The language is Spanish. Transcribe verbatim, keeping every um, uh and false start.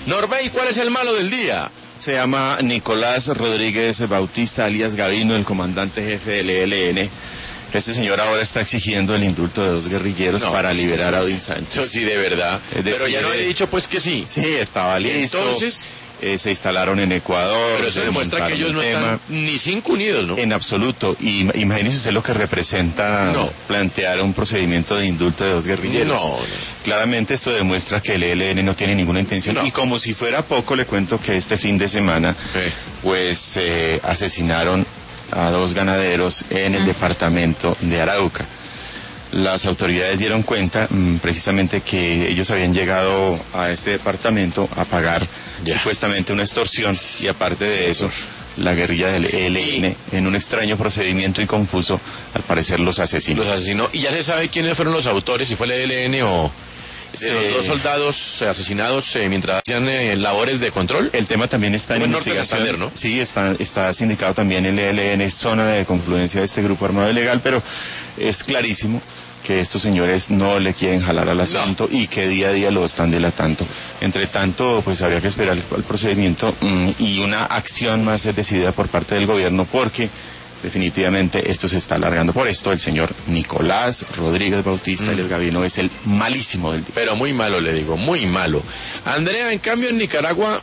Norbey, ¿cuál es el malo del día? Se llama Nicolás Rodríguez Bautista, alias Gavino, el comandante jefe del E L N. Este señor ahora está exigiendo el indulto de dos guerrilleros no, para liberar sí, a Odin Sánchez. Eso sí, de verdad. Es decir, pero ya no he dicho pues que sí. Sí, estaba listo. Entonces... Eh, se instalaron en Ecuador. Pero eso demuestra que ellos no tema. están ni cinco unidos, ¿no? En absoluto. Y imagínese usted lo que representa no. plantear un procedimiento de indulto de dos guerrilleros. No, no. Claramente esto demuestra que el E L N no tiene ninguna intención. No. Y como si fuera poco, le cuento que este fin de semana, sí. pues eh, asesinaron a dos ganaderos en el departamento de Arauca. Las autoridades dieron cuenta mmm, precisamente que ellos habían llegado a este departamento a pagar yeah. supuestamente una extorsión, y aparte de eso, la guerrilla del E L N, y... en un extraño procedimiento y confuso, al parecer los asesinó. Los asesinó. ¿Y ya se sabe quiénes fueron los autores? ¿Si fue el E L N o...? ¿De sí. los dos soldados eh, asesinados eh, mientras hacían eh, labores de control? El tema también está en investigación. Santander, ¿no? Sí, está, está sindicado también el E L N, zona de confluencia de este grupo armado ilegal, pero es clarísimo que estos señores no le quieren jalar al asunto no. y que día a día lo están delatando. Entre tanto, pues habría que esperar el, el procedimiento mmm, y una acción más decidida por parte del gobierno, porque definitivamente esto se está alargando. Por esto el señor Nicolás Rodríguez Bautista, mm. el Gavino, es el malísimo del día. Pero muy malo, le digo, muy malo. Andrea, en cambio en Nicaragua